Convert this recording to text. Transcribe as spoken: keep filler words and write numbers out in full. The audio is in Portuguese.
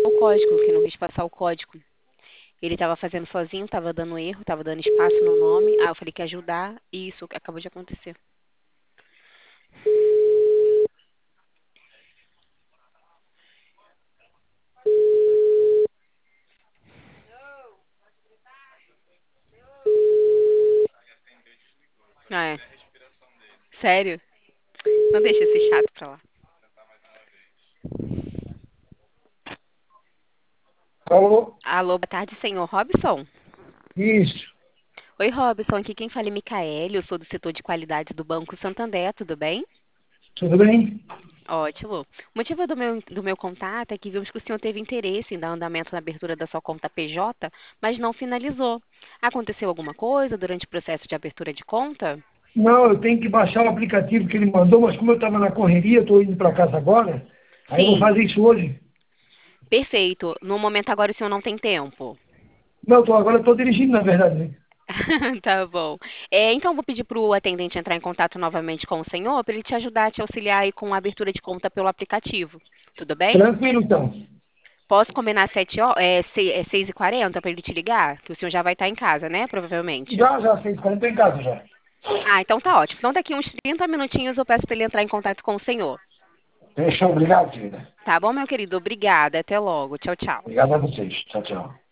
o código, que não quis passar o código. Ele estava fazendo sozinho, estava dando erro, estava dando espaço no nome. Ah, eu falei que ia ajudar e isso acabou de acontecer. Ah, é. Sério? Não deixa esse chato pra lá. Alô? Alô, boa tarde, senhor Robson. Isso. Oi, Robson. Aqui quem fala é Micaele. Eu sou do setor de qualidade do Banco Santander. Tudo bem? Tudo bem? Ótimo. O motivo do meu, do meu contato é que vimos que o senhor teve interesse em dar andamento na abertura da sua conta P J, mas não finalizou. Aconteceu alguma coisa durante o processo de abertura de conta? Não, eu tenho que baixar o aplicativo que ele mandou, mas como eu estava na correria, estou indo para casa agora, aí eu vou Sim, fazer isso hoje. perfeito. No momento agora o senhor não tem tempo. Não, tô, agora estou dirigindo, na verdade, né? Tá bom. É, então, vou pedir para o atendente entrar em contato novamente com o senhor para ele te ajudar a te auxiliar aí com a abertura de conta pelo aplicativo. Tudo bem? Tranquilo, então. Posso combinar sete horas, é, se- é seis e quarenta para ele te ligar? Que o senhor já vai estar em casa, né? Provavelmente. Já, já, seis e quarenta, estou em casa já. Ah, então tá ótimo. Então, daqui uns trinta minutinhos eu peço para ele entrar em contato com o senhor. Fechou, obrigado, querida. Tá bom, meu querido? Obrigada. Até logo. Tchau, tchau. Obrigado a vocês. Tchau, tchau.